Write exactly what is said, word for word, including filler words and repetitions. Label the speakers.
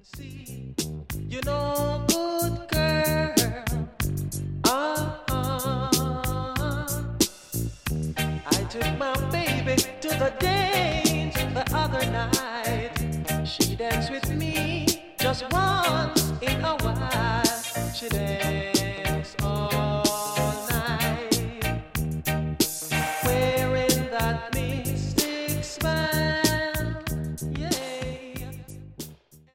Speaker 1: See, you know, good girl. Uh-huh. I took my baby to the dance the other night. She danced with me just once in a while. She danced.